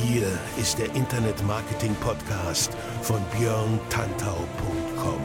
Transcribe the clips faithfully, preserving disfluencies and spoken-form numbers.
Hier ist der Internet-Marketing-Podcast von björn tantau punkt com.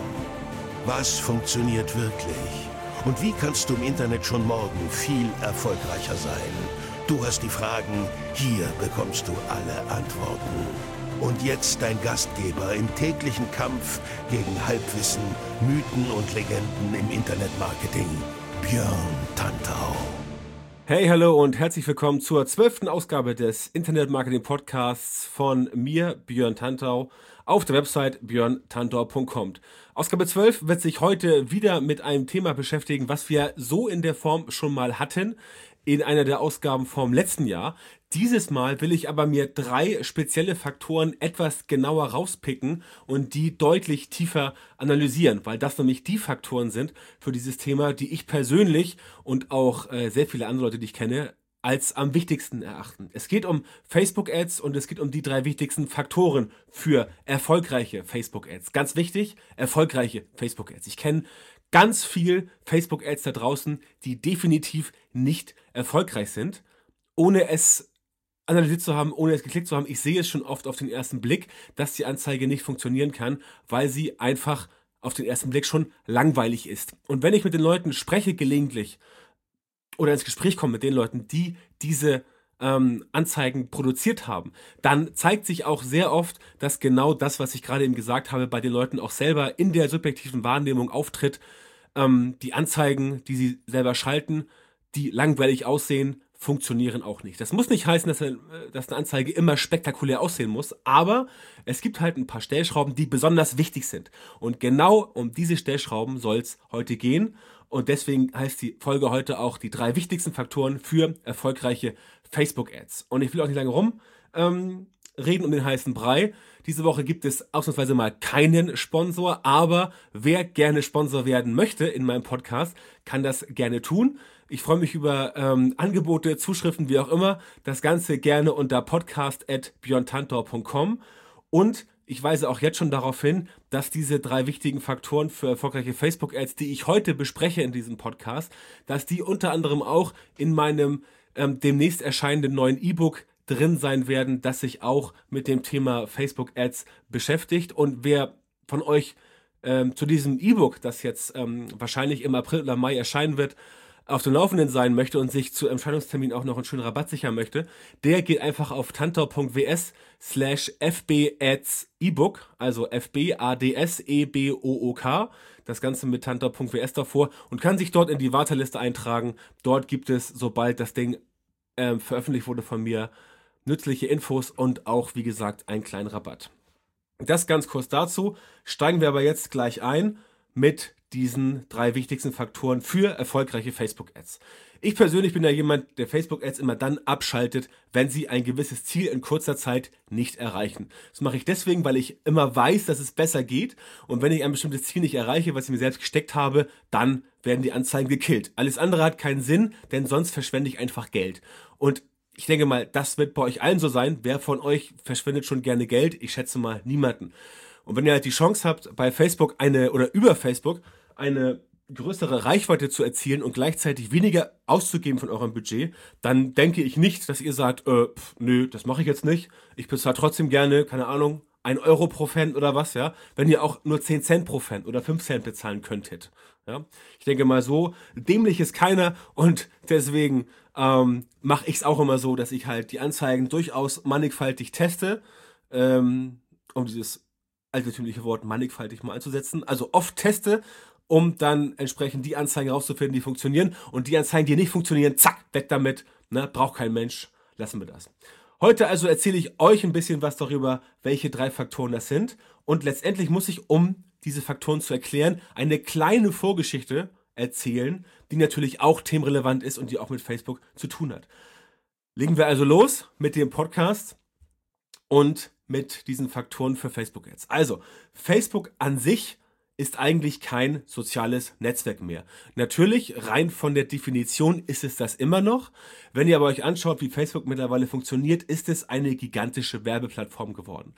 Was funktioniert wirklich? Und wie kannst du im Internet schon morgen viel erfolgreicher sein? Du hast die Fragen, hier bekommst du alle Antworten. Und jetzt dein Gastgeber im täglichen Kampf gegen Halbwissen, Mythen und Legenden im Internetmarketing, Björn Tantau. Hey, hallo und herzlich willkommen zur zwölften Ausgabe des Internet-Marketing-Podcasts von mir, Björn Tantau, auf der Website björn tantau punkt com. Ausgabe zwölf wird sich heute wieder mit einem Thema beschäftigen, was wir so in der Form schon mal hatten, in einer der Ausgaben vom letzten Jahr. Dieses Mal will ich aber mir drei spezielle Faktoren etwas genauer rauspicken und die deutlich tiefer analysieren, weil das nämlich die Faktoren sind für dieses Thema, die ich persönlich und auch äh, sehr viele andere Leute, die ich kenne, als am wichtigsten erachten. Es geht um Facebook-Ads und es geht um die drei wichtigsten Faktoren für erfolgreiche Facebook-Ads. Ganz wichtig, erfolgreiche Facebook-Ads. Ich kenne ganz viel Facebook-Ads da draußen, die definitiv nicht erfolgreich sind, ohne es analysiert zu haben, ohne es geklickt zu haben. Ich sehe es schon oft auf den ersten Blick, dass die Anzeige nicht funktionieren kann, weil sie einfach auf den ersten Blick schon langweilig ist. Und wenn ich mit den Leuten spreche gelegentlich oder ins Gespräch komme mit den Leuten, die diese ähm, Anzeigen produziert haben, dann zeigt sich auch sehr oft, dass genau das, was ich gerade eben gesagt habe, bei den Leuten auch selber in der subjektiven Wahrnehmung auftritt. Ähm, die Anzeigen, die sie selber schalten, die langweilig aussehen, funktionieren auch nicht. Das muss nicht heißen, dass, dass eine Anzeige immer spektakulär aussehen muss, aber es gibt halt ein paar Stellschrauben, die besonders wichtig sind. Und genau um diese Stellschrauben soll es heute gehen. Und deswegen heißt die Folge heute auch die drei wichtigsten Faktoren für erfolgreiche Facebook-Ads. Und ich will auch nicht lange rum ähm, reden um den heißen Brei. Diese Woche gibt es ausnahmsweise mal keinen Sponsor, aber wer gerne Sponsor werden möchte in meinem Podcast, kann das gerne tun. Ich freue mich über ähm, Angebote, Zuschriften, wie auch immer. Das Ganze gerne unter podcast at björn tantau punkt com. Und ich weise auch jetzt schon darauf hin, dass diese drei wichtigen Faktoren für erfolgreiche Facebook-Ads, die ich heute bespreche in diesem Podcast, dass die unter anderem auch in meinem ähm, demnächst erscheinenden neuen E-Book drin sein werden, das sich auch mit dem Thema Facebook-Ads beschäftigt. Und wer von euch ähm, zu diesem E-Book, das jetzt ähm, wahrscheinlich im April oder Mai erscheinen wird, auf dem Laufenden sein möchte und sich zu Entscheidungstermin auch noch einen schönen Rabatt sichern möchte, der geht einfach auf tantau punkt w s slash f b ads ebook, also F B A D S E B O O K, das Ganze mit tantau punkt w s davor und kann sich dort in die Warteliste eintragen. Dort gibt es, sobald das Ding äh, veröffentlicht wurde von mir, nützliche Infos und auch, wie gesagt, einen kleinen Rabatt. Das ganz kurz dazu. Steigen wir aber jetzt gleich ein mit diesen drei wichtigsten Faktoren für erfolgreiche Facebook-Ads. Ich persönlich bin ja jemand, der Facebook-Ads immer dann abschaltet, wenn sie ein gewisses Ziel in kurzer Zeit nicht erreichen. Das mache ich deswegen, weil ich immer weiß, dass es besser geht und wenn ich ein bestimmtes Ziel nicht erreiche, was ich mir selbst gesteckt habe, dann werden die Anzeigen gekillt. Alles andere hat keinen Sinn, denn sonst verschwende ich einfach Geld. Und ich denke mal, das wird bei euch allen so sein. Wer von euch verschwendet schon gerne Geld? Ich schätze mal niemanden. Und wenn ihr halt die Chance habt, bei Facebook eine oder über Facebook eine größere Reichweite zu erzielen und gleichzeitig weniger auszugeben von eurem Budget, dann denke ich nicht, dass ihr sagt, äh, pf, nö, das mache ich jetzt nicht. Ich bezahle trotzdem gerne, keine Ahnung, ein Euro pro Fan oder was, ja, wenn ihr auch nur zehn Cent pro Fan oder fünf Cent bezahlen könntet. Ja, ich denke mal so, dämlich ist keiner und deswegen ähm, mache ich es auch immer so, dass ich halt die Anzeigen durchaus mannigfaltig teste, ähm, um dieses altertümliche Wort mannigfaltig mal einzusetzen, also oft teste, um dann entsprechend die Anzeigen rauszufinden, die funktionieren und die Anzeigen, die nicht funktionieren, zack, weg damit, ne, braucht kein Mensch, lassen wir das. Heute also erzähle ich euch ein bisschen was darüber, welche drei Faktoren das sind und letztendlich muss ich, um diese Faktoren zu erklären, eine kleine Vorgeschichte erzählen, die natürlich auch themenrelevant ist und die auch mit Facebook zu tun hat. Legen wir also los mit dem Podcast und mit diesen Faktoren für Facebook-Ads. Also, Facebook an sich ist eigentlich kein soziales Netzwerk mehr. Natürlich, rein von der Definition ist es das immer noch. Wenn ihr aber euch anschaut, wie Facebook mittlerweile funktioniert, ist es eine gigantische Werbeplattform geworden.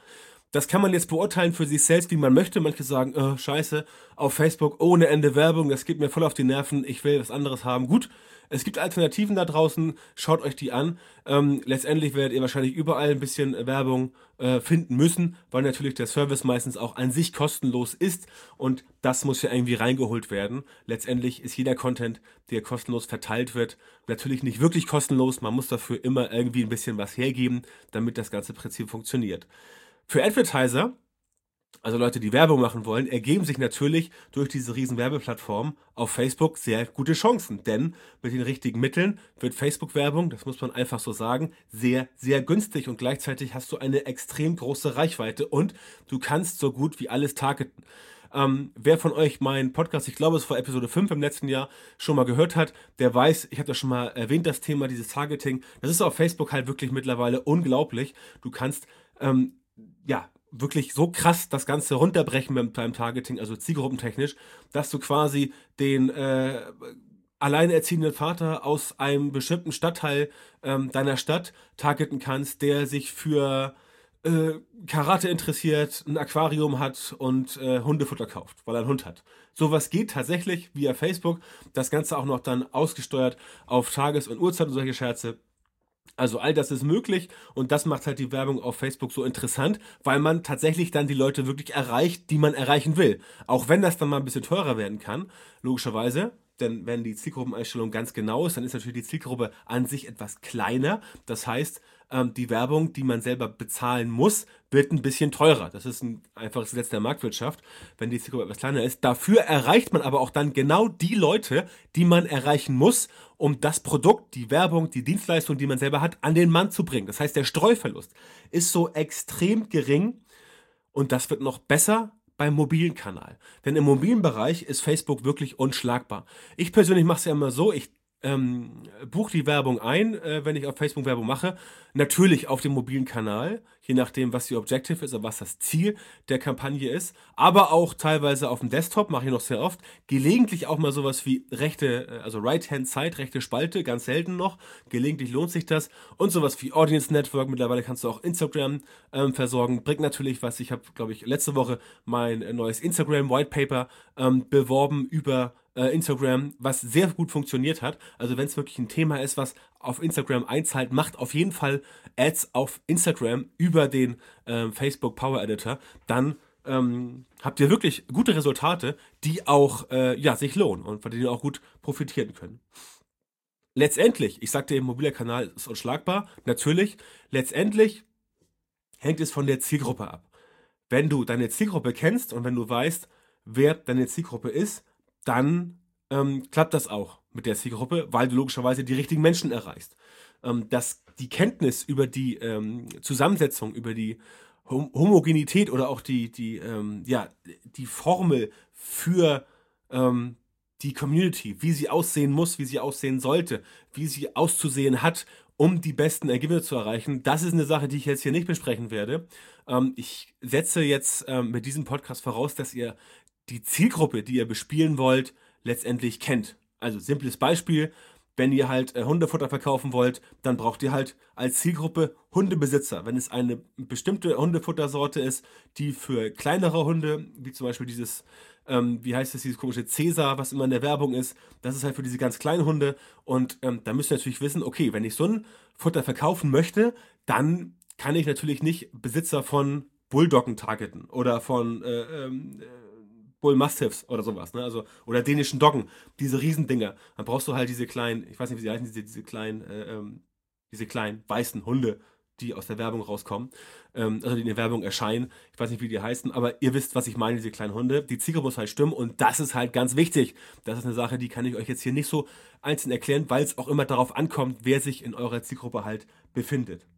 Das kann man jetzt beurteilen für sich selbst, wie man möchte. Manche sagen, oh, scheiße, auf Facebook ohne Ende Werbung, das geht mir voll auf die Nerven, ich will was anderes haben. Gut, es gibt Alternativen da draußen, schaut euch die an. Ähm, letztendlich werdet ihr wahrscheinlich überall ein bisschen Werbung äh, finden müssen, weil natürlich der Service meistens auch an sich kostenlos ist und das muss ja irgendwie reingeholt werden. Letztendlich ist jeder Content, der kostenlos verteilt wird, natürlich nicht wirklich kostenlos. Man muss dafür immer irgendwie ein bisschen was hergeben, damit das ganze Prinzip funktioniert. Für Advertiser, also Leute, die Werbung machen wollen, ergeben sich natürlich durch diese riesen Werbeplattformen auf Facebook sehr gute Chancen. Denn mit den richtigen Mitteln wird Facebook-Werbung, das muss man einfach so sagen, sehr, sehr günstig und gleichzeitig hast du eine extrem große Reichweite und du kannst so gut wie alles targeten. Ähm, wer von euch meinen Podcast, ich glaube es war Episode fünf im letzten Jahr, schon mal gehört hat, der weiß, ich habe das schon mal erwähnt, das Thema, dieses Targeting. Das ist auf Facebook halt wirklich mittlerweile unglaublich. Du kannst, ähm, ja, wirklich so krass das Ganze runterbrechen mit deinem Targeting, also zielgruppentechnisch, dass du quasi den äh, alleinerziehenden Vater aus einem bestimmten Stadtteil ähm, deiner Stadt targeten kannst, der sich für äh, Karate interessiert, ein Aquarium hat und äh, Hundefutter kauft, weil er einen Hund hat. Sowas geht tatsächlich via Facebook. Das Ganze auch noch dann ausgesteuert auf Tages- und Uhrzeit und solche Scherze. Also all das ist möglich und das macht halt die Werbung auf Facebook so interessant, weil man tatsächlich dann die Leute wirklich erreicht, die man erreichen will. Auch wenn das dann mal ein bisschen teurer werden kann, logischerweise. Denn wenn die Zielgruppeneinstellung ganz genau ist, dann ist natürlich die Zielgruppe an sich etwas kleiner. Das heißt, ähm, die Werbung, die man selber bezahlen muss, wird ein bisschen teurer. Das ist ein einfaches Gesetz der Marktwirtschaft, wenn die Zielgruppe etwas kleiner ist. Dafür erreicht man aber auch dann genau die Leute, die man erreichen muss, um das Produkt, die Werbung, die Dienstleistung, die man selber hat, an den Mann zu bringen. Das heißt, der Streuverlust ist so extrem gering und das wird noch besser beim mobilen Kanal. Denn im mobilen Bereich ist Facebook wirklich unschlagbar. Ich persönlich mache es ja immer so, ich ähm, buche die Werbung ein, äh, wenn ich auf Facebook Werbung mache. Natürlich auf dem mobilen Kanal, je nachdem, was die Objective ist, oder was das Ziel der Kampagne ist. Aber auch teilweise auf dem Desktop, mache ich noch sehr oft. Gelegentlich auch mal sowas wie rechte, äh, also Right-Hand-Side, rechte Spalte, ganz selten noch. Gelegentlich lohnt sich das. Und sowas wie Audience Network, mittlerweile kannst du auch Instagram ähm, versorgen. Bringt natürlich was. Ich habe, glaube ich, letzte Woche mein äh, neues Instagram White Paper ähm, beworben über Instagram, was sehr gut funktioniert hat. Also wenn es wirklich ein Thema ist, was auf Instagram einzahlt, macht auf jeden Fall Ads auf Instagram über den ähm, Facebook Power Editor. Dann ähm, habt ihr wirklich gute Resultate, die auch äh, ja, sich lohnen und von denen ihr auch gut profitieren können. Letztendlich, ich sagte eben, mobiler Kanal ist unschlagbar. Natürlich, letztendlich hängt es von der Zielgruppe ab. Wenn du deine Zielgruppe kennst und wenn du weißt, wer deine Zielgruppe ist, dann ähm, klappt das auch mit der Zielgruppe, weil du logischerweise die richtigen Menschen erreichst. Ähm, dass die Kenntnis über die ähm, Zusammensetzung, über die Hom- Homogenität oder auch die, die, ähm, ja, die Formel für ähm, die Community, wie sie aussehen muss, wie sie aussehen sollte, wie sie auszusehen hat, um die besten Ergebnisse zu erreichen. Das ist eine Sache, die ich jetzt hier nicht besprechen werde. Ähm, ich setze jetzt ähm, mit diesem Podcast voraus, dass ihr die Zielgruppe, die ihr bespielen wollt, letztendlich kennt. Also simples Beispiel, wenn ihr halt äh, Hundefutter verkaufen wollt, dann braucht ihr halt als Zielgruppe Hundebesitzer. Wenn es eine bestimmte Hundefuttersorte ist, die für kleinere Hunde, wie zum Beispiel dieses, ähm, wie heißt es, dieses komische Cäsar, was immer in der Werbung ist, das ist halt für diese ganz kleinen Hunde. Und ähm, da müsst ihr natürlich wissen, okay, wenn ich so ein Futter verkaufen möchte, dann kann ich natürlich nicht Besitzer von Bulldoggen targeten oder von äh, ähm, Bull Mastiffs oder sowas, ne? Also, oder dänischen Doggen, diese Riesendinger. Dann brauchst du halt diese kleinen, ich weiß nicht, wie sie heißen, diese, diese kleinen, äh, ähm, diese kleinen weißen Hunde, die aus der Werbung rauskommen, ähm, also die in der Werbung erscheinen. Ich weiß nicht, wie die heißen, aber ihr wisst, was ich meine, diese kleinen Hunde. Die Zielgruppe muss halt stimmen und das ist halt ganz wichtig. Das ist eine Sache, die kann ich euch jetzt hier nicht so einzeln erklären, weil es auch immer darauf ankommt, wer sich in eurer Zielgruppe halt befindet.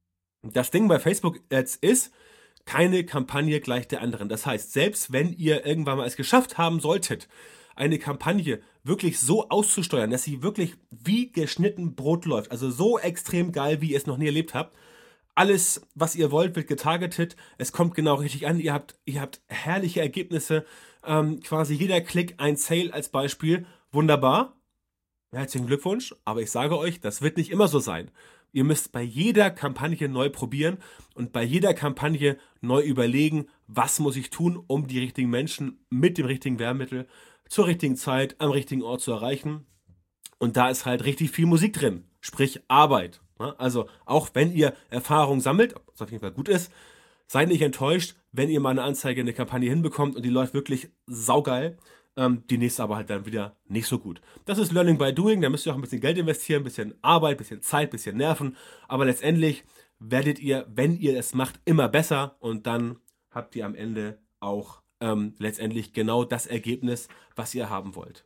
Das Ding bei Facebook Ads ist, keine Kampagne gleich der anderen. Das heißt, selbst wenn ihr irgendwann mal es geschafft haben solltet, eine Kampagne wirklich so auszusteuern, dass sie wirklich wie geschnitten Brot läuft, also so extrem geil, wie ihr es noch nie erlebt habt, alles, was ihr wollt, wird getargetet, es kommt genau richtig an, ihr habt, ihr habt herrliche Ergebnisse, ähm, quasi jeder Klick ein Sale als Beispiel, wunderbar, herzlichen Glückwunsch, aber ich sage euch, das wird nicht immer so sein. Ihr müsst bei jeder Kampagne neu probieren und bei jeder Kampagne neu überlegen, was muss ich tun, um die richtigen Menschen mit dem richtigen Werbemittel zur richtigen Zeit am richtigen Ort zu erreichen. Und da ist halt richtig viel Musik drin, sprich Arbeit. Also auch wenn ihr Erfahrung sammelt, was auf jeden Fall gut ist, seid nicht enttäuscht, wenn ihr mal eine Anzeige, eine Kampagne hinbekommt und die läuft wirklich saugeil. Ähm, die nächste aber halt dann wieder nicht so gut. Das ist Learning by Doing, da müsst ihr auch ein bisschen Geld investieren, ein bisschen Arbeit, ein bisschen Zeit, ein bisschen Nerven. Aber letztendlich werdet ihr, wenn ihr es macht, immer besser und dann habt ihr am Ende auch ähm, letztendlich genau das Ergebnis, was ihr haben wollt.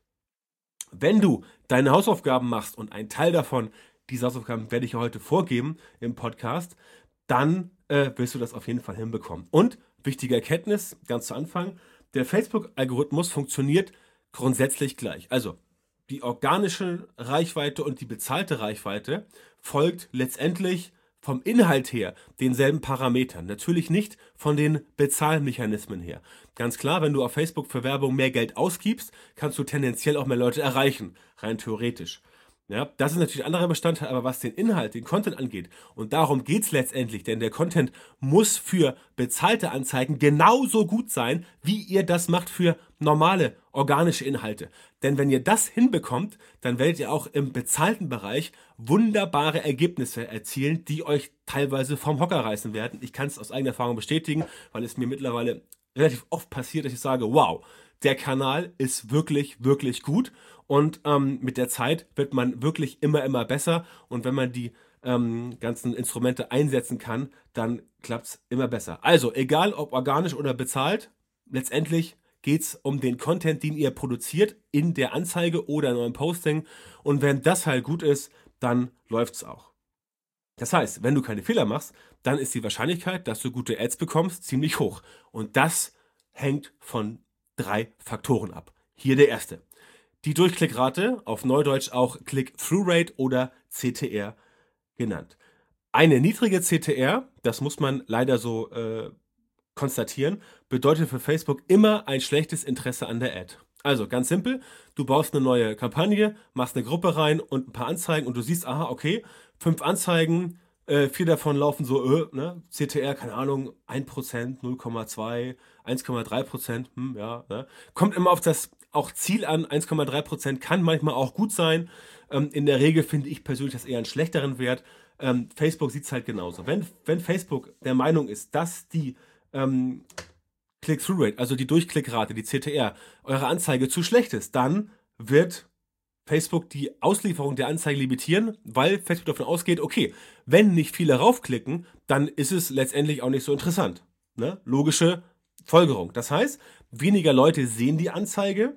Wenn du deine Hausaufgaben machst und ein Teil davon, diese Hausaufgaben werde ich heute vorgeben im Podcast, dann äh, wirst du das auf jeden Fall hinbekommen. Und wichtige Erkenntnis, ganz zu Anfang, der Facebook-Algorithmus funktioniert grundsätzlich gleich. Also die organische Reichweite und die bezahlte Reichweite folgt letztendlich vom Inhalt her denselben Parametern. Natürlich nicht von den Bezahlmechanismen her. Ganz klar, wenn du auf Facebook für Werbung mehr Geld ausgibst, kannst du tendenziell auch mehr Leute erreichen, rein theoretisch. Ja, das ist natürlich ein anderer Bestandteil, aber was den Inhalt, den Content angeht, und darum geht es letztendlich, denn der Content muss für bezahlte Anzeigen genauso gut sein, wie ihr das macht für normale, organische Inhalte. Denn wenn ihr das hinbekommt, dann werdet ihr auch im bezahlten Bereich wunderbare Ergebnisse erzielen, die euch teilweise vom Hocker reißen werden. Ich kann es aus eigener Erfahrung bestätigen, weil es mir mittlerweile relativ oft passiert, dass ich sage, wow, der Kanal ist wirklich, wirklich gut und ähm, mit der Zeit wird man wirklich immer, immer besser und wenn man die ähm, ganzen Instrumente einsetzen kann, dann klappt es immer besser. Also, egal ob organisch oder bezahlt, letztendlich geht es um den Content, den ihr produziert in der Anzeige oder in eurem Posting und wenn das halt gut ist, dann läuft es auch. Das heißt, wenn du keine Fehler machst, dann ist die Wahrscheinlichkeit, dass du gute Ads bekommst, ziemlich hoch und das hängt von drei Faktoren ab. Hier der erste. Die Durchklickrate, auf Neudeutsch auch Click-Through-Rate oder C T R genannt. Eine niedrige C T R, das muss man leider so äh, konstatieren, bedeutet für Facebook immer ein schlechtes Interesse an der Ad. Also ganz simpel, du baust eine neue Kampagne, machst eine Gruppe rein und ein paar Anzeigen und du siehst, aha, okay, fünf Anzeigen, Äh, vier davon laufen so, äh, ne? C T R, keine Ahnung, ein Prozent, null Komma zwei, eins Komma drei Prozent, hm, ja, ne? Kommt immer auf das auch Ziel an, eins Komma drei Prozent kann manchmal auch gut sein. Ähm, in der Regel finde ich persönlich das eher einen schlechteren Wert. Ähm, Facebook sieht es halt genauso. Wenn, wenn Facebook der Meinung ist, dass die ähm, Click-Through-Rate, also die Durchklickrate, die C T R, eure Anzeige zu schlecht ist, dann wird Facebook die Auslieferung der Anzeige limitieren, weil Facebook davon ausgeht, okay, wenn nicht viele raufklicken, dann ist es letztendlich auch nicht so interessant. Ne? Logische Folgerung. Das heißt, weniger Leute sehen die Anzeige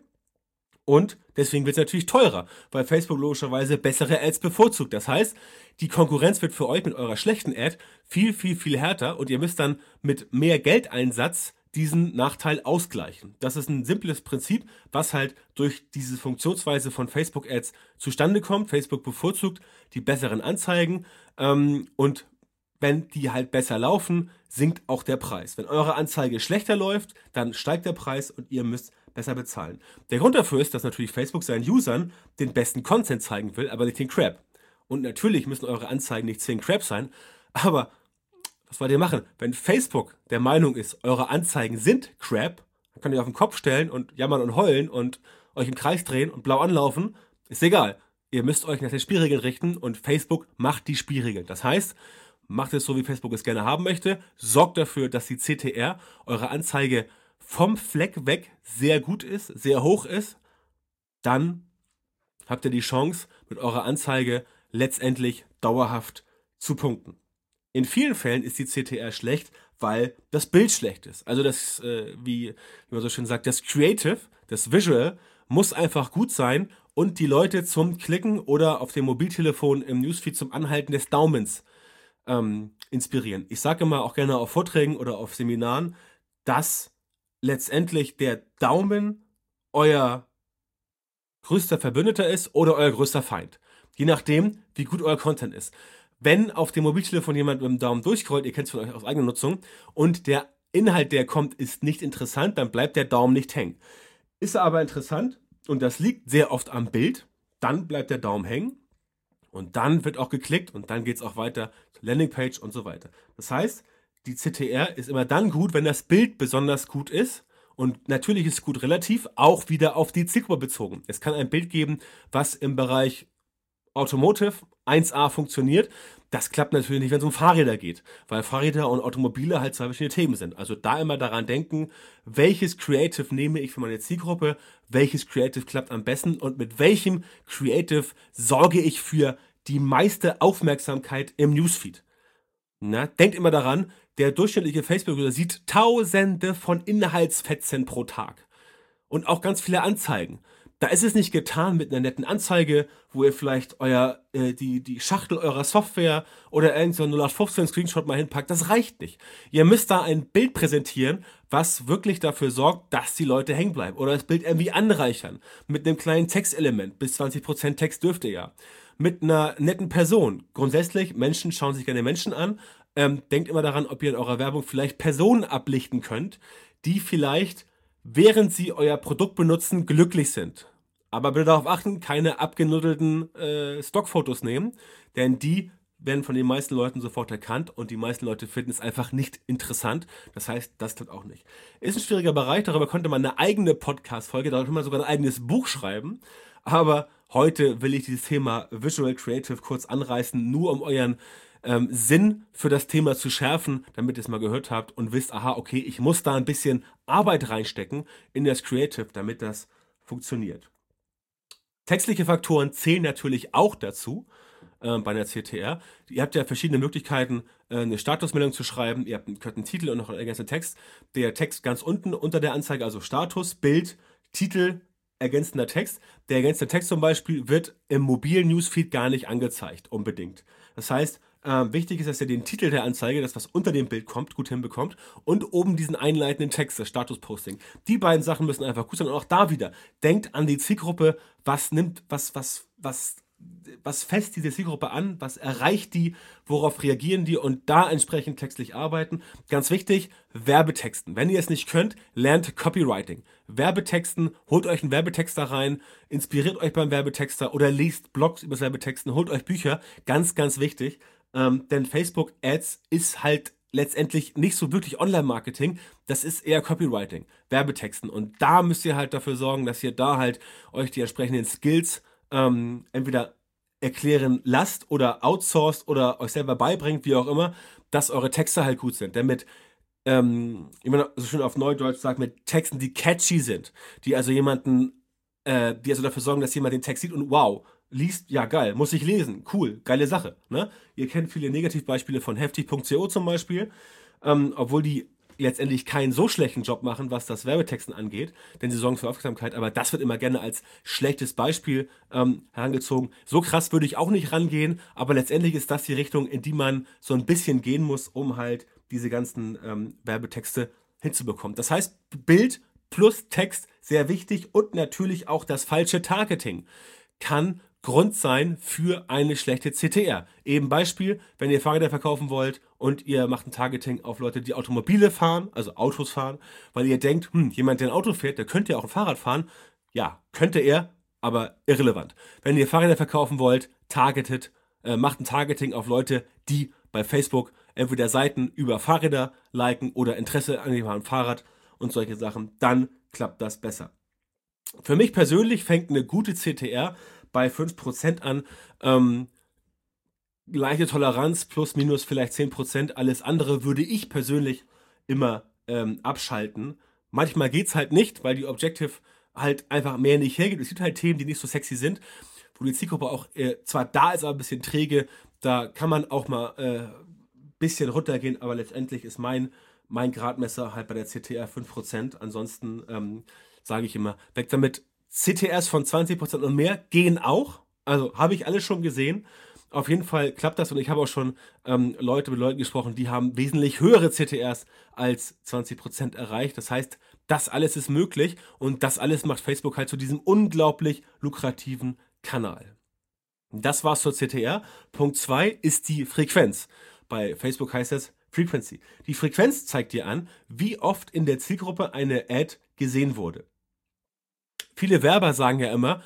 und deswegen wird es natürlich teurer, weil Facebook logischerweise bessere Ads bevorzugt. Das heißt, die Konkurrenz wird für euch mit eurer schlechten Ad viel, viel, viel härter und ihr müsst dann mit mehr Geldeinsatz diesen Nachteil ausgleichen. Das ist ein simples Prinzip, was halt durch diese Funktionsweise von Facebook-Ads zustande kommt. Facebook bevorzugt die besseren Anzeigen ähm, und wenn die halt besser laufen, sinkt auch der Preis. Wenn eure Anzeige schlechter läuft, dann steigt der Preis und ihr müsst besser bezahlen. Der Grund dafür ist, dass natürlich Facebook seinen Usern den besten Content zeigen will, aber nicht den Crap. Und natürlich müssen eure Anzeigen nicht zwingend Crap sein, aber was wollt ihr machen? Wenn Facebook der Meinung ist, eure Anzeigen sind Crap, dann könnt ihr auf den Kopf stellen und jammern und heulen und euch im Kreis drehen und blau anlaufen. Ist egal. Ihr müsst euch nach den Spielregeln richten und Facebook macht die Spielregeln. Das heißt, macht es so, wie Facebook es gerne haben möchte. Sorgt dafür, dass die C T R eurer Anzeige vom Fleck weg sehr gut ist, sehr hoch ist. Dann habt ihr die Chance, mit eurer Anzeige letztendlich dauerhaft zu punkten. In vielen Fällen ist die C T R schlecht, weil das Bild schlecht ist. Also das, äh, wie, wie man so schön sagt, das Creative, das Visual muss einfach gut sein und die Leute zum Klicken oder auf dem Mobiltelefon im Newsfeed zum Anhalten des Daumens ähm, inspirieren. Ich sage immer auch gerne auf Vorträgen oder auf Seminaren, dass letztendlich der Daumen euer größter Verbündeter ist oder euer größter Feind. Je nachdem, wie gut euer Content ist. Wenn auf dem Mobiltelefon jemand mit dem Daumen durchscrollt, ihr kennt es von euch aus eigener Nutzung, und der Inhalt, der kommt, ist nicht interessant, dann bleibt der Daumen nicht hängen. Ist er aber interessant, und das liegt sehr oft am Bild, dann bleibt der Daumen hängen. Und dann wird auch geklickt und dann geht es auch weiter zur Landingpage und so weiter. Das heißt, die C T R ist immer dann gut, wenn das Bild besonders gut ist. Und natürlich ist gut relativ, auch wieder auf die Zielgruppe bezogen. Es kann ein Bild geben, was im Bereich Automotive eins A funktioniert. Das klappt natürlich nicht, wenn es um Fahrräder geht, weil Fahrräder und Automobile halt zwei verschiedene Themen sind. Also da immer daran denken, welches Creative nehme ich für meine Zielgruppe, welches Creative klappt am besten und mit welchem Creative sorge ich für die meiste Aufmerksamkeit im Newsfeed. Na, denkt immer daran, der durchschnittliche Facebook-User sieht Tausende von Inhaltsfetzen pro Tag und auch ganz viele Anzeigen. Da ist es nicht getan mit einer netten Anzeige, wo ihr vielleicht euer, äh, die, die Schachtel eurer Software oder irgend so ein null acht fünfzehn Screenshot mal hinpackt. Das reicht nicht. Ihr müsst da ein Bild präsentieren, was wirklich dafür sorgt, dass die Leute hängen bleiben. Oder das Bild irgendwie anreichern. Mit einem kleinen Textelement. Bis zwanzig Prozent Text dürft ihr ja. Mit einer netten Person. Grundsätzlich, Menschen schauen sich gerne Menschen an. Ähm, denkt immer daran, ob ihr in eurer Werbung vielleicht Personen ablichten könnt, die vielleicht, während sie euer Produkt benutzen, glücklich sind. Aber bitte darauf achten, keine abgenuddelten äh, Stockfotos nehmen, denn die werden von den meisten Leuten sofort erkannt und die meisten Leute finden es einfach nicht interessant. Das heißt, das tut auch nicht. Ist ein schwieriger Bereich, darüber könnte man eine eigene Podcast-Folge, darüber kann man sogar ein eigenes Buch schreiben. Aber heute will ich dieses Thema Visual Creative kurz anreißen, nur um euren ähm, Sinn für das Thema zu schärfen, damit ihr es mal gehört habt und wisst, aha, okay, ich muss da ein bisschen Arbeit reinstecken in das Creative, damit das funktioniert. Textliche Faktoren zählen natürlich auch dazu äh, bei einer C T R. Ihr habt ja verschiedene Möglichkeiten, äh, eine Statusmeldung zu schreiben. Ihr habt einen, könnt einen Titel und noch einen ergänzenden Text. Der Text ganz unten unter der Anzeige, also Status, Bild, Titel, ergänzender Text. Der ergänzende Text zum Beispiel wird im mobilen Newsfeed gar nicht angezeigt, unbedingt. Das heißt, äh, wichtig ist, dass ihr den Titel der Anzeige, das was unter dem Bild kommt, gut hinbekommt und oben diesen einleitenden Text, das Status-Posting. Die beiden Sachen müssen einfach gut sein und auch da wieder, denkt an die Zielgruppe, was nimmt, was, was, was, was fässt diese Zielgruppe an, was erreicht die, worauf reagieren die und da entsprechend textlich arbeiten. Ganz wichtig, Werbetexten. Wenn ihr es nicht könnt, lernt Copywriting. Werbetexten, holt euch einen Werbetexter rein, inspiriert euch beim Werbetexter oder liest Blogs über Werbetexten, holt euch Bücher. Ganz, ganz wichtig. Ähm, denn Facebook Ads ist halt letztendlich nicht so wirklich Online-Marketing, das ist eher Copywriting, Werbetexten. Und da müsst ihr halt dafür sorgen, dass ihr da halt euch die entsprechenden Skills ähm, entweder erklären lasst oder outsourced oder euch selber beibringt, wie auch immer, dass eure Texte halt gut sind. Denn mit, ähm, wie man so schön auf Neudeutsch sagt, mit Texten, die catchy sind, die also jemanden, äh, die also dafür sorgen, dass jemand den Text sieht und wow, liest, ja geil, muss ich lesen, cool, geile Sache. Ne? Ihr kennt viele Negativbeispiele von heftig punkt co zum Beispiel, ähm, obwohl die letztendlich keinen so schlechten Job machen, was das Werbetexten angeht, denn sie sorgen für Aufmerksamkeit, aber das wird immer gerne als schlechtes Beispiel ähm, herangezogen. So krass würde ich auch nicht rangehen, aber letztendlich ist das die Richtung, in die man so ein bisschen gehen muss, um halt diese ganzen ähm, Werbetexte hinzubekommen. Das heißt, Bild plus Text, sehr wichtig und natürlich auch das falsche Targeting kann Grund sein für eine schlechte C T R. Eben Beispiel, wenn ihr Fahrräder verkaufen wollt und ihr macht ein Targeting auf Leute, die Automobile fahren, also Autos fahren, weil ihr denkt, hm, jemand, der ein Auto fährt, der könnte ja auch ein Fahrrad fahren. Ja, könnte er, aber irrelevant. Wenn ihr Fahrräder verkaufen wollt, targetet, äh, macht ein Targeting auf Leute, die bei Facebook entweder Seiten über Fahrräder liken oder Interesse an dem Fahrrad und solche Sachen, dann klappt das besser. Für mich persönlich fängt eine gute C T R bei fünf Prozent an. Ähm, gleiche Toleranz plus minus vielleicht zehn Prozent. Alles andere würde ich persönlich immer ähm, abschalten. Manchmal geht es halt nicht, weil die Objective halt einfach mehr nicht hergibt. Es gibt halt Themen, die nicht so sexy sind, wo die Zielgruppe auch äh, zwar da ist, aber ein bisschen träge. Da kann man auch mal ein äh, bisschen runtergehen, aber letztendlich ist mein, mein Gradmesser halt bei der C T R fünf Prozent. Ansonsten ähm, sage ich immer, weg damit. C T Rs von zwanzig Prozent und mehr gehen auch. Also habe ich alles schon gesehen. Auf jeden Fall klappt das und ich habe auch schon ähm, Leute mit Leuten gesprochen, die haben wesentlich höhere C T Rs als zwanzig Prozent erreicht. Das heißt, das alles ist möglich und das alles macht Facebook halt zu diesem unglaublich lukrativen Kanal. Das war's zur C T R. Punkt zwei ist die Frequenz. Bei Facebook heißt das Frequency. Die Frequenz zeigt dir an, wie oft in der Zielgruppe eine Ad gesehen wurde. Viele Werber sagen ja immer,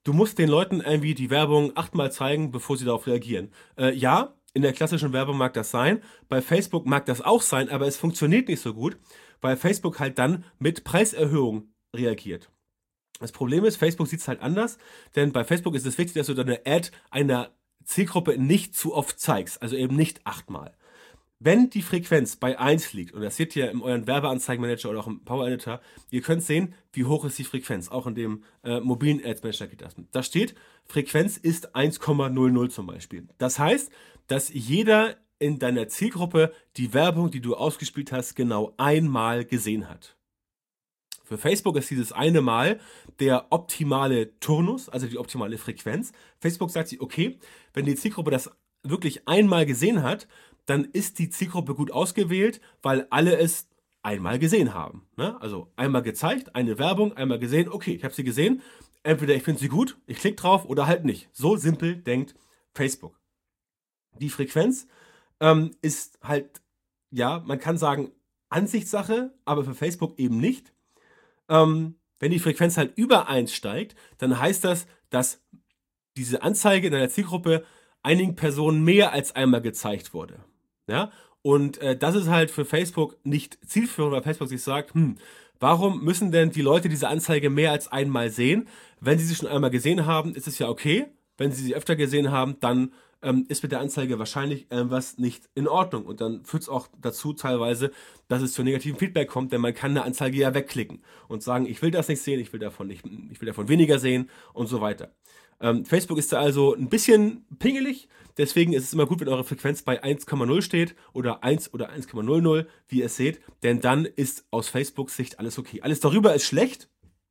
du musst den Leuten irgendwie die Werbung achtmal zeigen, bevor sie darauf reagieren. Äh, ja, in der klassischen Werbung mag das sein, bei Facebook mag das auch sein, aber es funktioniert nicht so gut, weil Facebook halt dann mit Preiserhöhung reagiert. Das Problem ist, Facebook sieht es halt anders, denn bei Facebook ist es wichtig, dass du deine Ad einer Zielgruppe nicht zu oft zeigst, also eben nicht achtmal. Wenn die Frequenz bei eins liegt, und das seht ihr in euren Werbeanzeigenmanager oder auch im Power Editor, ihr könnt sehen, wie hoch ist die Frequenz, auch in dem äh, mobilen Ads Manager geht das. Da steht, Frequenz ist eins Komma null null zum Beispiel. Das heißt, dass jeder in deiner Zielgruppe die Werbung, die du ausgespielt hast, genau einmal gesehen hat. Für Facebook ist dieses eine Mal der optimale Turnus, also die optimale Frequenz. Facebook sagt sich, okay, wenn die Zielgruppe das wirklich einmal gesehen hat, dann ist die Zielgruppe gut ausgewählt, weil alle es einmal gesehen haben. Ne? Also einmal gezeigt, eine Werbung, einmal gesehen, okay, ich habe sie gesehen, entweder ich finde sie gut, ich klicke drauf oder halt nicht. So simpel denkt Facebook. Die Frequenz ähm, ist halt, ja, man kann sagen, Ansichtssache, aber für Facebook eben nicht. Ähm, wenn die Frequenz halt über eins steigt, dann heißt das, dass diese Anzeige in einer Zielgruppe einigen Personen mehr als einmal gezeigt wurde. Ja? Und äh, das ist halt für Facebook nicht zielführend, weil Facebook sich sagt, hm, warum müssen denn die Leute diese Anzeige mehr als einmal sehen? Wenn sie sie schon einmal gesehen haben, ist es ja okay. Wenn sie sie öfter gesehen haben, dann ähm, ist mit der Anzeige wahrscheinlich irgendwas nicht in Ordnung. Und dann führt es auch dazu teilweise, dass es zu negativen Feedback kommt, denn man kann eine Anzeige ja wegklicken und sagen, ich will das nicht sehen, ich will davon nicht, ich will davon weniger sehen und so weiter. Ähm, Facebook ist da also ein bisschen pingelig, deswegen ist es immer gut, wenn eure Frequenz bei eins Komma null steht oder eins oder eins Komma null null, wie ihr es seht, denn dann ist aus Facebooks Sicht alles okay. Alles darüber ist schlecht.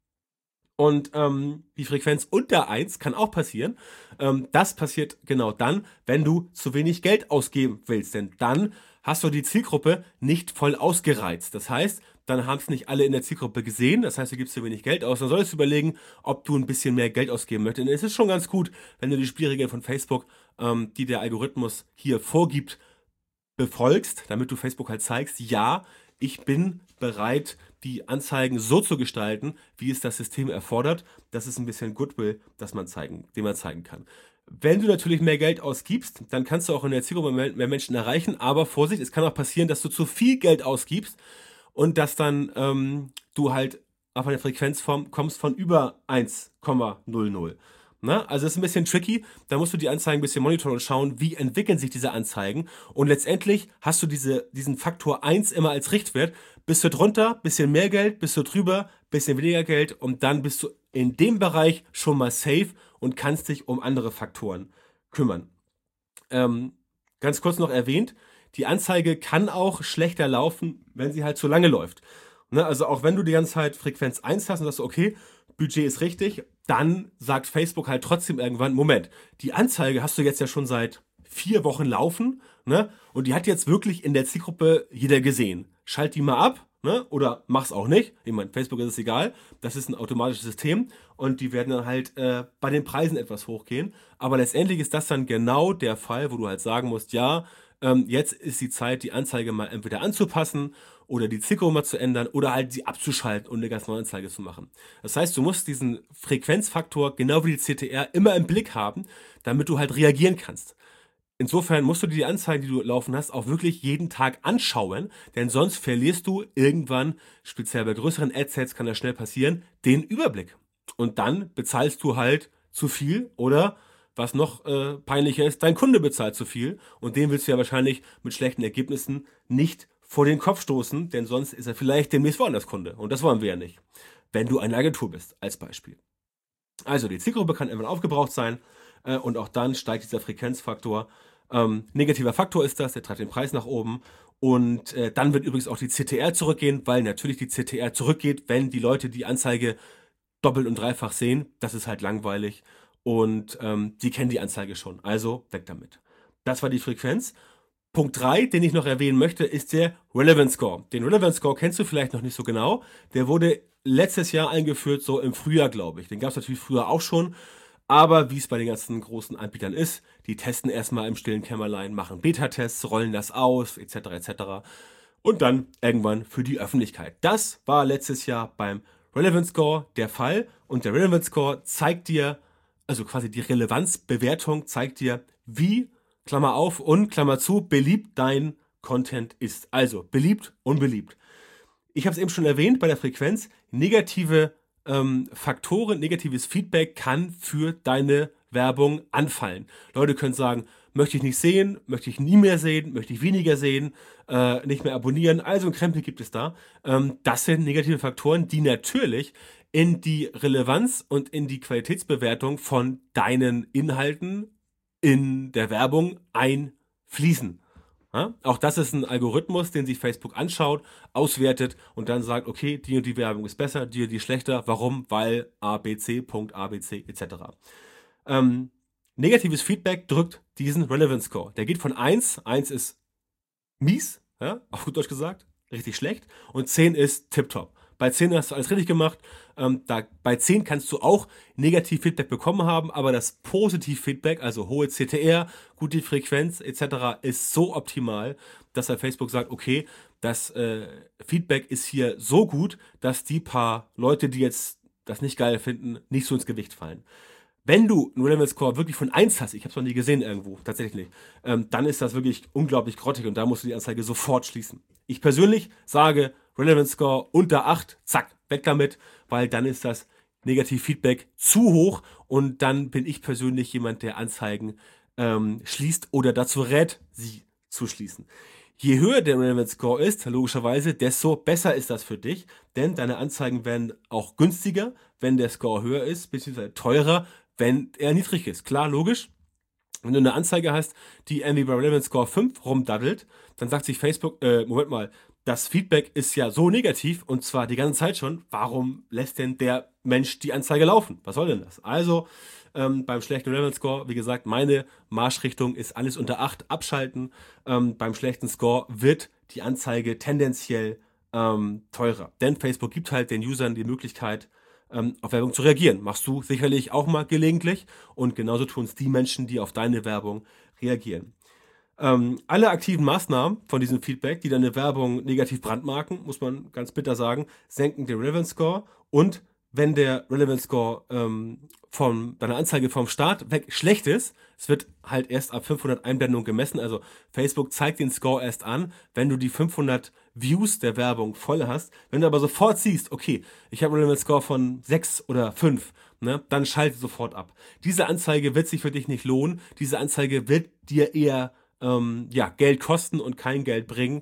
Und ähm, die Frequenz unter eins kann auch passieren. Ähm, das passiert genau dann, wenn du zu wenig Geld ausgeben willst. Denn dann hast du die Zielgruppe nicht voll ausgereizt. Das heißt, dann haben es nicht alle in der Zielgruppe gesehen. Das heißt, du gibst zu wenig Geld aus. Dann solltest du überlegen, ob du ein bisschen mehr Geld ausgeben möchtest. Denn es ist schon ganz gut, wenn du die Spielregeln von Facebook, ähm, die der Algorithmus hier vorgibt, befolgst, damit du Facebook halt zeigst, ja, ich bin bereit, die Anzeigen so zu gestalten, wie es das System erfordert. Das ist ein bisschen Goodwill, das man zeigen, den man zeigen kann. Wenn du natürlich mehr Geld ausgibst, dann kannst du auch in der Zielgruppe mehr, mehr Menschen erreichen. Aber Vorsicht, es kann auch passieren, dass du zu viel Geld ausgibst und dass dann ähm, du halt auf eine Frequenz vom, kommst von über eins Komma null null. Na, also das ist ein bisschen tricky, da musst du die Anzeigen ein bisschen monitoren und schauen, wie entwickeln sich diese Anzeigen. Und letztendlich hast du diese, diesen Faktor eins immer als Richtwert. Bist du drunter, bisschen mehr Geld, bist du drüber, bisschen weniger Geld und dann bist du in dem Bereich schon mal safe und kannst dich um andere Faktoren kümmern. Ähm, ganz kurz noch erwähnt, die Anzeige kann auch schlechter laufen, wenn sie halt zu lange läuft. Ne, also auch wenn du die ganze Zeit Frequenz eins hast und sagst, okay, Budget ist richtig, dann sagt Facebook halt trotzdem irgendwann, Moment, die Anzeige hast du jetzt ja schon seit vier Wochen laufen, ne? Und die hat jetzt wirklich in der Zielgruppe jeder gesehen. Schalt die mal ab, ne? Oder mach's auch nicht. Ich meine, Facebook ist es egal. Das ist ein automatisches System und die werden dann halt äh, bei den Preisen etwas hochgehen. Aber letztendlich ist das dann genau der Fall, wo du halt sagen musst, ja, ähm, jetzt ist die Zeit, die Anzeige mal entweder anzupassen oder die Zielgruppe mal zu ändern oder halt sie abzuschalten und eine ganz neue Anzeige zu machen. Das heißt, du musst diesen Frequenzfaktor genau wie die C T R immer im Blick haben, damit du halt reagieren kannst. Insofern musst du dir die Anzeigen, die du laufen hast, auch wirklich jeden Tag anschauen, denn sonst verlierst du irgendwann, speziell bei größeren Adsets kann das schnell passieren, den Überblick. Und dann bezahlst du halt zu viel oder, was noch äh, peinlicher ist, dein Kunde bezahlt zu viel und den willst du ja wahrscheinlich mit schlechten Ergebnissen nicht vor den Kopf stoßen, denn sonst ist er vielleicht demnächst woanders Kunde und das wollen wir ja nicht, wenn du eine Agentur bist, als Beispiel. Also die Zielgruppe kann irgendwann aufgebraucht sein äh, und auch dann steigt dieser Frequenzfaktor. Ähm, negativer Faktor ist das, der treibt den Preis nach oben und äh, dann wird übrigens auch die C T R zurückgehen, weil natürlich die C T R zurückgeht, wenn die Leute die Anzeige doppelt und dreifach sehen. Das ist halt langweilig und ähm, die kennen die Anzeige schon, also weg damit. Das war die Frequenz. Punkt drei, den ich noch erwähnen möchte, ist der Relevance Score. Den Relevance Score kennst du vielleicht noch nicht so genau. Der wurde letztes Jahr eingeführt, so im Frühjahr, glaube ich. Den gab es natürlich früher auch schon. Aber wie es bei den ganzen großen Anbietern ist, die testen erstmal im stillen Kämmerlein, machen Beta-Tests, rollen das aus, et cetera et cetera. Und dann irgendwann für die Öffentlichkeit. Das war letztes Jahr beim Relevance Score der Fall. Und der Relevance Score zeigt dir also quasi die Relevanzbewertung zeigt dir, wie, Klammer auf und Klammer zu, beliebt dein Content ist. Also beliebt, unbeliebt. Ich habe es eben schon erwähnt bei der Frequenz, negative ähm, Faktoren, negatives Feedback kann für deine Werbung anfallen. Leute können sagen, möchte ich nicht sehen, möchte ich nie mehr sehen, möchte ich weniger sehen, äh, nicht mehr abonnieren, also ein Krempel gibt es da. Ähm, das sind negative Faktoren, die natürlich in die Relevanz und in die Qualitätsbewertung von deinen Inhalten in der Werbung einfließen. Ja? Auch das ist ein Algorithmus, den sich Facebook anschaut, auswertet und dann sagt, okay, die und die Werbung ist besser, die und die schlechter. Warum? Weil A, B, C, Punkt, A, B, C, et cetera. Ähm, negatives Feedback drückt diesen Relevance Score. Der geht von eins, eins ist mies, ja, auf gut Deutsch gesagt, richtig schlecht, und zehn ist tipptopp. Bei zehn hast du alles richtig gemacht. Ähm, da, bei zehn kannst du auch Negativ-Feedback bekommen haben, aber das Positiv-Feedback, also hohe C T R, gute Frequenz et cetera, ist so optimal, dass er Facebook sagt, okay, das äh, Feedback ist hier so gut, dass die paar Leute, die jetzt das nicht geil finden, nicht so ins Gewicht fallen. Wenn du einen Relevance Score wirklich von eins hast, ich habe es noch nie gesehen irgendwo, tatsächlich nicht, ähm, dann ist das wirklich unglaublich grottig und da musst du die Anzeige sofort schließen. Ich persönlich sage, Relevance Score unter acht, zack, weg damit, weil dann ist das Negativ-Feedback zu hoch und dann bin ich persönlich jemand, der Anzeigen ähm, schließt oder dazu rät, sie zu schließen. Je höher der Relevance Score ist, logischerweise, desto besser ist das für dich, denn deine Anzeigen werden auch günstiger, wenn der Score höher ist, beziehungsweise teurer, wenn er niedrig ist. Klar, logisch. Wenn du eine Anzeige hast, die irgendwie bei Relevance Score fünf rumdaddelt, dann sagt sich Facebook, äh, Moment mal, das Feedback ist ja so negativ und zwar die ganze Zeit schon. Warum lässt denn der Mensch die Anzeige laufen? Was soll denn das? Also ähm, beim schlechten Relevance Score, wie gesagt, meine Marschrichtung ist alles unter acht abschalten. Ähm, beim schlechten Score wird die Anzeige tendenziell ähm, teurer. Denn Facebook gibt halt den Usern die Möglichkeit, ähm, auf Werbung zu reagieren. Machst du sicherlich auch mal gelegentlich und genauso tun es die Menschen, die auf deine Werbung reagieren. Ähm, alle aktiven Maßnahmen von diesem Feedback, die deine Werbung negativ brandmarken, muss man ganz bitter sagen, senken den Relevance Score und wenn der Relevance Score ähm, von deiner Anzeige vom Start weg schlecht ist, es wird halt erst ab fünfhundert Einblendungen gemessen, also Facebook zeigt den Score erst an, wenn du die fünfhundert Views der Werbung voll hast. Wenn du aber sofort siehst, okay, ich habe einen Relevance Score von sechs oder fünf, ne, dann schalte sofort ab. Diese Anzeige wird sich für dich nicht lohnen, diese Anzeige wird dir eher ähm, ja, Geld kosten und kein Geld bringen.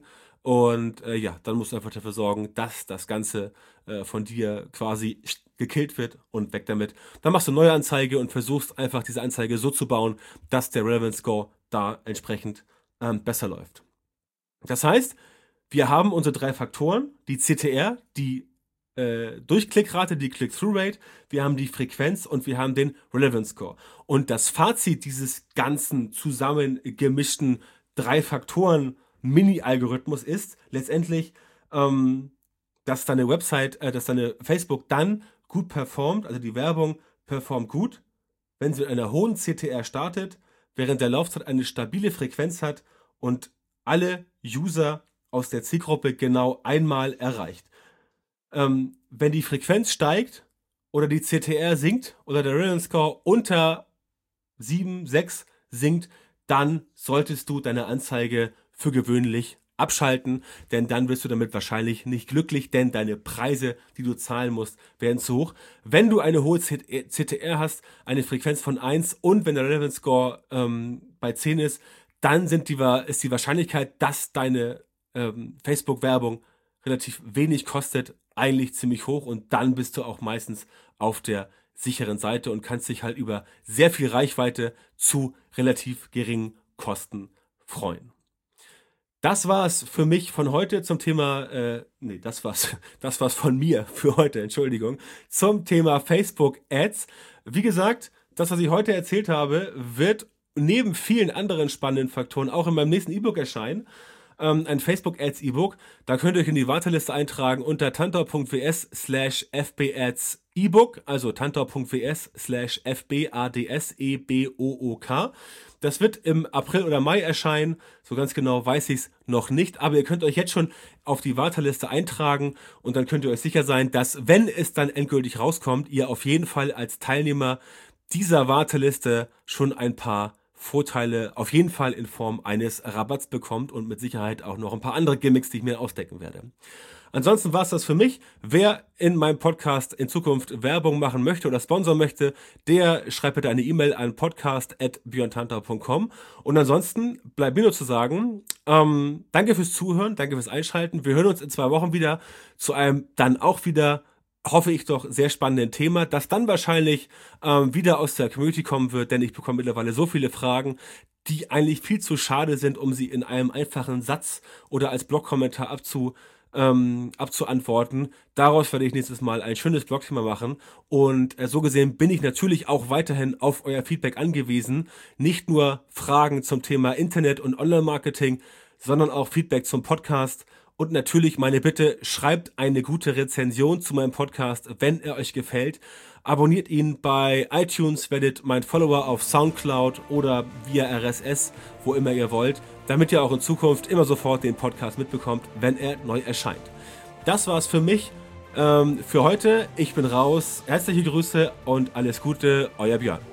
Und äh, ja, dann musst du einfach dafür sorgen, dass das Ganze äh, von dir quasi gekillt wird und weg damit. Dann machst du eine neue Anzeige und versuchst einfach diese Anzeige so zu bauen, dass der Relevance Score da entsprechend ähm, besser läuft. Das heißt, wir haben unsere drei Faktoren, die C T R, die äh, Durchklickrate, die Click-Through-Rate, wir haben die Frequenz und wir haben den Relevance Score. Und das Fazit dieses ganzen zusammengemischten drei Faktoren Mini-Algorithmus ist letztendlich, ähm, dass deine Website, äh, dass deine Facebook dann gut performt, also die Werbung performt gut, wenn sie mit einer hohen C T R startet, während der Laufzeit eine stabile Frequenz hat und alle User aus der Zielgruppe genau einmal erreicht. Ähm, wenn die Frequenz steigt oder die C T R sinkt oder der Relevance Score unter sieben, sechs sinkt, dann solltest du deine Anzeige für gewöhnlich abschalten, denn dann wirst du damit wahrscheinlich nicht glücklich, denn deine Preise, die du zahlen musst, werden zu hoch. Wenn du eine hohe C T R hast, eine Frequenz von eins und wenn der Relevance Score ähm, bei zehn ist, dann sind die, ist die Wahrscheinlichkeit, dass deine ähm, Facebook-Werbung relativ wenig kostet, eigentlich ziemlich hoch und dann bist du auch meistens auf der sicheren Seite und kannst dich halt über sehr viel Reichweite zu relativ geringen Kosten freuen. Das war's für mich von heute zum Thema, äh, nee, das war's, das war's von mir für heute, Entschuldigung, zum Thema Facebook Ads. Wie gesagt, das, was ich heute erzählt habe, wird neben vielen anderen spannenden Faktoren auch in meinem nächsten E-Book erscheinen. Ähm, ein Facebook Ads E-Book. Da könnt ihr euch in die Warteliste eintragen unter tantor.ws slash fbads E-Book, also tantor.ws slash fbadsebook. Das wird im April oder Mai erscheinen. So ganz genau weiß ich es noch nicht. Aber ihr könnt euch jetzt schon auf die Warteliste eintragen und dann könnt ihr euch sicher sein, dass, wenn es dann endgültig rauskommt, ihr auf jeden Fall als Teilnehmer dieser Warteliste schon ein paar Vorteile auf jeden Fall in Form eines Rabatts bekommt und mit Sicherheit auch noch ein paar andere Gimmicks, die ich mir ausdecken werde. Ansonsten war es das für mich. Wer in meinem Podcast in Zukunft Werbung machen möchte oder sponsern möchte, der schreibt bitte eine E-Mail an podcast at björn tantau punkt com. Und ansonsten bleibt mir nur zu sagen, ähm, danke fürs Zuhören, danke fürs Einschalten. Wir hören uns in zwei Wochen wieder zu einem dann auch wieder, hoffe ich doch, sehr spannenden Thema, das dann wahrscheinlich ähm, wieder aus der Community kommen wird, denn ich bekomme mittlerweile so viele Fragen, die eigentlich viel zu schade sind, um sie in einem einfachen Satz oder als Blogkommentar abzu Ähm, abzuantworten. Daraus werde ich nächstes Mal ein schönes Blogthema machen und äh, so gesehen bin ich natürlich auch weiterhin auf euer Feedback angewiesen. Nicht nur Fragen zum Thema Internet und Online-Marketing, sondern auch Feedback zum Podcast und natürlich meine Bitte, schreibt eine gute Rezension zu meinem Podcast, wenn er euch gefällt. Abonniert ihn bei iTunes, werdet mein Follower auf Soundcloud oder via R S S, wo immer ihr wollt, damit ihr auch in Zukunft immer sofort den Podcast mitbekommt, wenn er neu erscheint. Das war's für mich ähm, für heute. Ich bin raus. Herzliche Grüße und alles Gute, euer Björn.